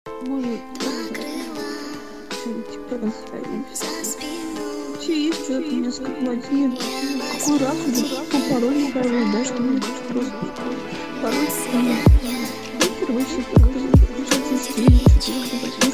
Может, типа расстраиваемся. Вообще есть что от меня скрывать? Нет. Какой раз уже по паролю сказала, да, что мне просто пароль сказала. И короче, как-то получается стиль, что-то скрывать.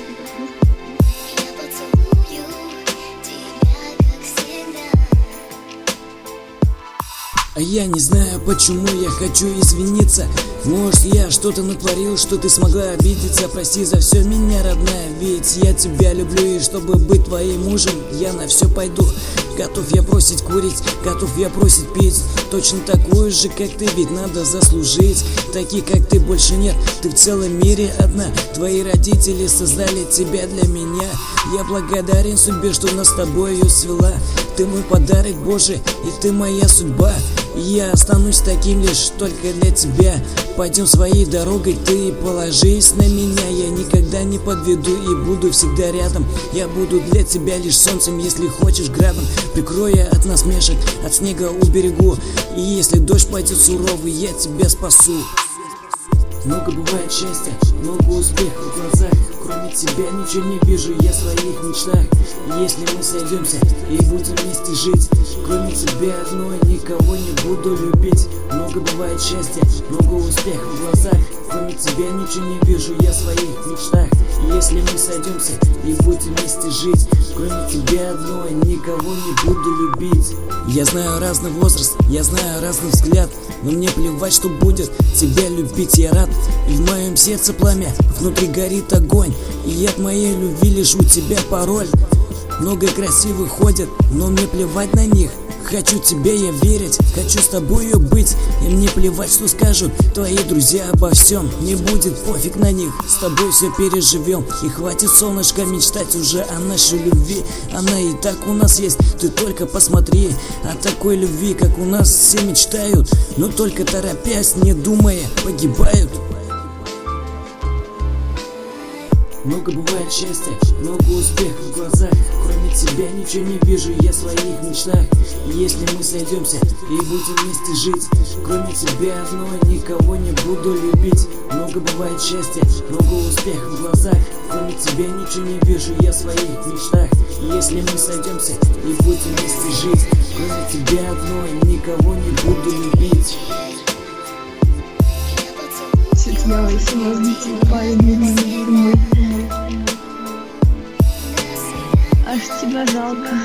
А я не знаю, почему я хочу извиниться. Может, я что-то натворил, что ты смогла обидеться. Прости за все меня, родная, ведь я тебя люблю. И чтобы быть твоим мужем, я на все пойду. Готов я бросить курить, готов я бросить пить. Точно такую же, как ты, ведь надо заслужить. Таких, как ты, больше нет, ты в целом мире одна. Твои родители создали тебя для меня. Я благодарен судьбе, что нас с тобою свела. Ты мой подарок Божий, и ты моя судьба. Я останусь таким лишь только для тебя. Пойдем своей дорогой, ты положись на меня. Я никогда не подведу и буду всегда рядом. Я буду для тебя лишь солнцем, если хочешь градом. Прикрою от насмешек, от снега уберегу. И если дождь пойдет суровый, я тебя спасу. Много бывает счастья, много успехов в глазах. Кроме тебя ничего не вижу я в своих мечтах. И если мы сойдемся и будем вместе жить, кроме тебя одной никого не буду любить. Много бывает счастья, много успехов в глазах. Кроме тебя ничего не вижу я в своих мечтах. И если мы сойдемся и будем вместе жить, кроме тебя одной никого не буду любить. Я знаю разный возраст, я знаю разный взгляд, но мне плевать, что будет, тебя любить я рад. И в моем сердце пламя, внутри горит огонь. И от моей любви лишь у тебя пароль. Много красивых ходят, но мне плевать на них. Хочу тебе я верить, хочу с тобою быть. И мне плевать, что скажут твои друзья обо всем. Не будет пофиг на них, с тобой все переживем. И хватит, солнышко, мечтать уже о нашей любви. Она и так у нас есть, ты только посмотри. О такой любви, как у нас, все мечтают, но только торопясь, не думая, погибают. Много бывает счастья, много успехов в глазах. Кроме тебя ничего не вижу я в своих мечтах. И если мы сойдемся и будем вместе жить, кроме тебя одной никого не буду любить. Много бывает счастья, много успехов в глазах. Кроме тебя ничего не вижу я в своих мечтах. И если мы сойдемся и будем вместе жить, кроме тебя одной никого не буду любить. Светлана, если вас дети парень, аж тебя жалко.